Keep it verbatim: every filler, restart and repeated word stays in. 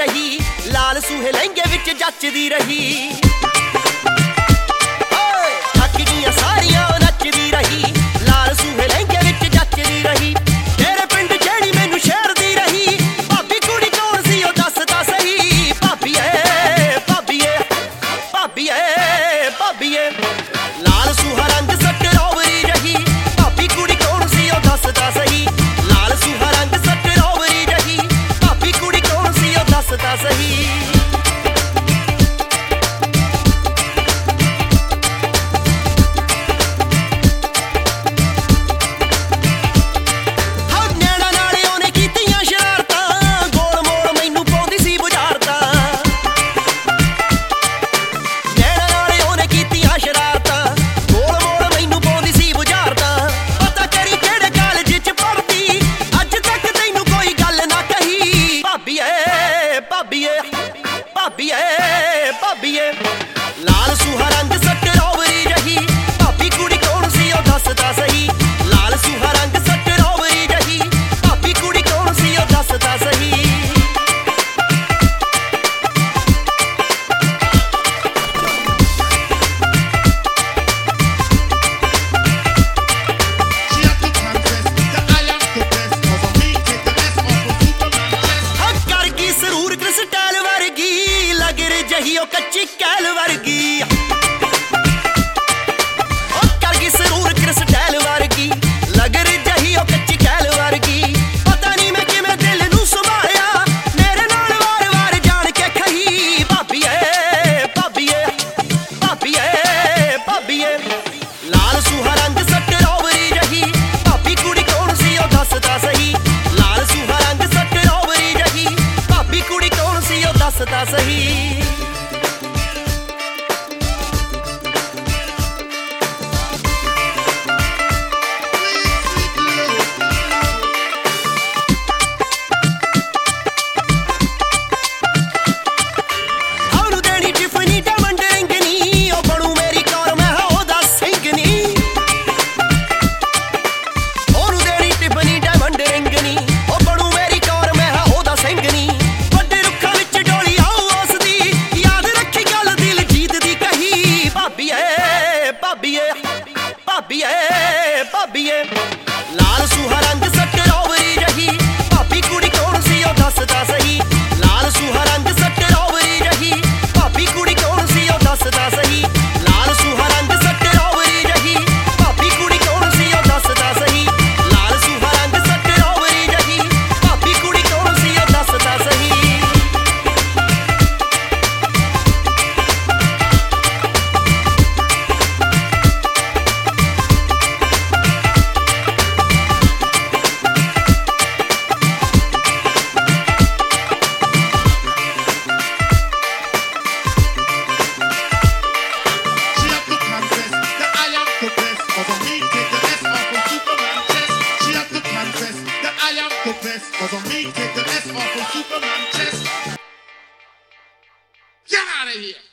ਰਹੀ, ਲਾਲ ਸੂਹੇ ਲਹਿੰਗੇ ਵਿੱਚ ਜੱਚਦੀ ਰਹੀ। ਥੱਕ ਗਈਆਂ ਸਾਰੀਆਂ ਉਹ ਨੱਚਦੀ ਰਹੀ, ਲਾਲ ਸੂਹੇ ਲਹਿੰਗੇ ਵਿੱਚ ਜੱਚਦੀ ਰਹੀ। ਤੇਰੇ ਪਿੰਡ ਜਿਹੜੀ ਮੈਨੂੰ ਸ਼ਹਿਰਦੀ ਰਹੀ, ਭਾਬੀ ਕੁੜੀ ਕੌਣ ਸੀ ਉਹ ਦੱਸ ਤਾਂ ਸਹੀ। ਭਾਬੀਏ ਭਾਬੀਏ ਭਾਬੀਏ ਭਾਬੀਏ, ਲਾਲ ਸੂਹਾ ਰੰਗ ਸਟਰੋਬਰੀ ਰਹੀ, ਭਾਬੀ ਕੁੜੀ ਕੌਣ ਸੀ ਉਹ ਦੱਸ ਤਾਂ ਸਹੀ। ਲਾਲ ਸੂਹਾ ਰੰਗ ਸਟਰੋਬਰੀ ਰਹੀ, ਭਾਬੀ ਕੁੜੀ ਕੌਣ ਸੀ ਉਹ ਦੱਸ ਤਾਂ ਸਹੀ। ਭਾਬੀਏ ਭਾਬੀਏ, ਲਾਲ ਸੂਹਾ ਰੰਗ ਸਟਰੋਬਰੀ ਰਹੀ, ਭਾਬੀ ਕੁੜੀ ਕੌਣ ਸੀ ਉਹ ਦੱਸ ਤਾਂ ਸਹੀ। ਲਾਲ ਸੂਹਾ ਰੰਗ ਸਟਰੋਬਰੀ ਰਹੀ, ਭਾਬੀ ਕੁੜੀ ਕੌਣ ਸੀ ਉਹ ਦੱਸ ਤਾਂ ਸਹੀ। ਜਹੀ ਉਹ ਕੱਚੀ ਕੈਲ ਵਰਗੀ, ਉਹ ਕਰ ਗਈ ਸਰੂਰ ਕ੍ਰਿਸਟਲ ਵਰਗੀ, ਲੱਗ ਰਹੀ ਜਹੀ ਉਹ ਕੱਚੀ ਕੈਲ ਵਰਗੀ। ਪਤਾ ਨਹੀਂ ਮੈਂ ਕਿਵੇਂ ਦਿਲ ਨੂੰ ਸੰਭਾਲਿਆ, ਮੇਰੇ ਨਾਲ ਵਾਰ-ਵਾਰ ਜਾਣ ਕੇ ਖਹੀ। ਭਾਬੀਏ ਭਾਬੀਏ ਭਾਬੀਏ ਭਾਬੀਏ, ਲਾਲ ਸੂਹਾ ਰੰਗ ਸਟਰੋਬਰੀ ਰਹੀ, ਭਾਬੀ ਕੁੜੀ ਕੌਣ ਸੀ ਉਹ ਦੱਸ ਤਾਂ ਸਹੀ। ਲਾਲ ਸੂਹਾ ਰੰਗ ਸਟਰੋਬਰੀ ਰਹੀ, ਭਾਬੀ ਕੁੜੀ ਕੌਣ ਸੀ ਉਹ ਦੱਸ ਤਾਂ ਸਹੀ। ਭਾਬੀਏ ਭਾਬੀਏ, ਲਾਲ ਸੂਹਾ ਰੰਗ ਸਟਰੋਬਰੀ ਰਹੀ, ਭਾਬੀ ਕੁੜੀ ਕੌਣ ਸੀ ਉਹ ਦੱਸ ਤਾਂ ਸਹੀ। ਲਾਲ ਸੂਹਾ ਰੰਗ ਸਟਰੋਬਰੀ ਰਹੀ, ਭਾਬੀ ਕੁੜੀ ਕੌਣ ਸੀ ਉਹ ਦੱਸ ਤਾਂ ਸਹੀ। ਲਾਲ ਸੂਹਾ ਰੰਗ ਸਟਰੋਬਰੀ ਰਹੀ, ਭਾਬੀ ਕੁੜੀ ਕੌਣ ਸੀ ਉਹ ਦੱਸ ਤਾਂ ਸਹੀ। ਲਾਲ ਸੂਹਾ ਰੰਗ ਸਟਰੋਬਰੀ ਰਹੀ, ਭਾਬੀ ਕੁੜੀ ਕੌਣ ਸੀ ਉਹ ਦੱਸ ਤਾਂ ਸਹੀ। Cause on me, take the S off of Superman chest. Get out of here!